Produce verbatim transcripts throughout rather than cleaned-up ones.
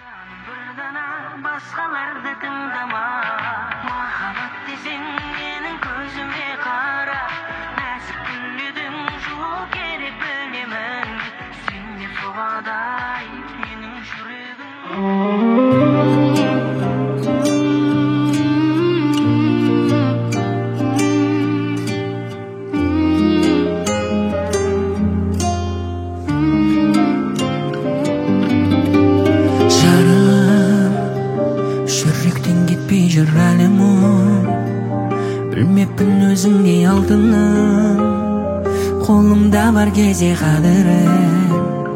Başkalarda tındama Mahabat desin menin gözüme kara Nasip güllüdüm şu gerek bölümün Seni soğaday menin Bilmepпін өзіңдей алтыным Қолымда бар кезде қадірін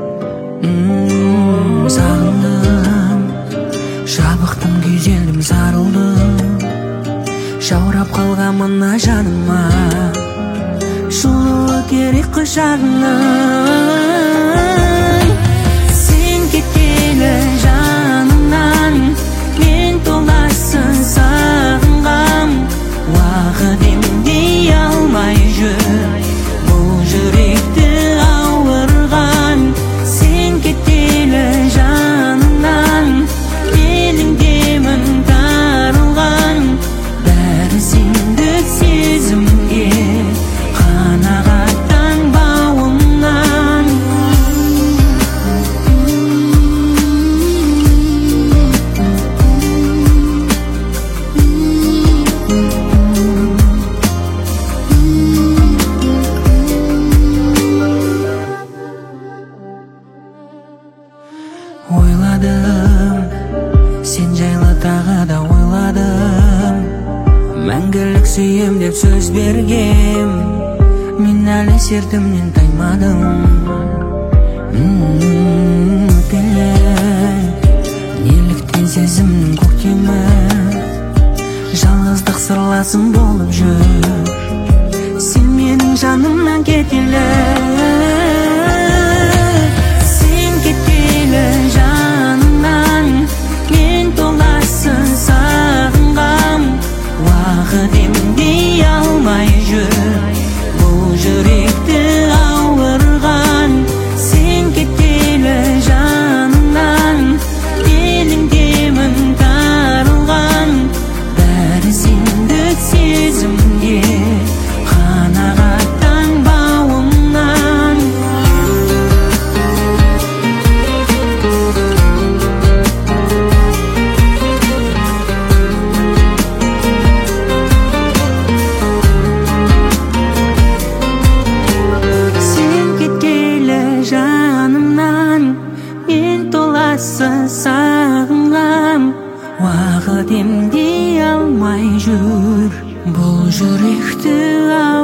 Сағындым, жабықтым, күйзелдім, сарылдым Жаурап қалған мына жаныма Жылуы керек құшағыңнан Сен кеткелі жанымнан Мен толасын сағынғам Уақыт емдей алмай жүр Бұл жүректі ауырған Сен кеткелі жанымнан Менің демім тарылған Бәрі сендік сезімге Қанағаттанбауымнан Ойладым, сен жайлы тағы да ойладым Мәңгілік сүйем деп сөз бергем Мен әлі сертімнен таймадым Өтелі, неліктен сезімнің көктемі Жалғыздық сырласым болып жүр Сен менің жанымнан кетелі жанымнан мен толасын сағынғам Уақыт емдей алмай жүр Бұл жүректі ауырған Сен кеткелі жанымнан Менің демім тарылған Бәрі сендік сезімге Қанағаттанбауымнан сағынғам Уақыт емдей алмай жүр Бұл жүректі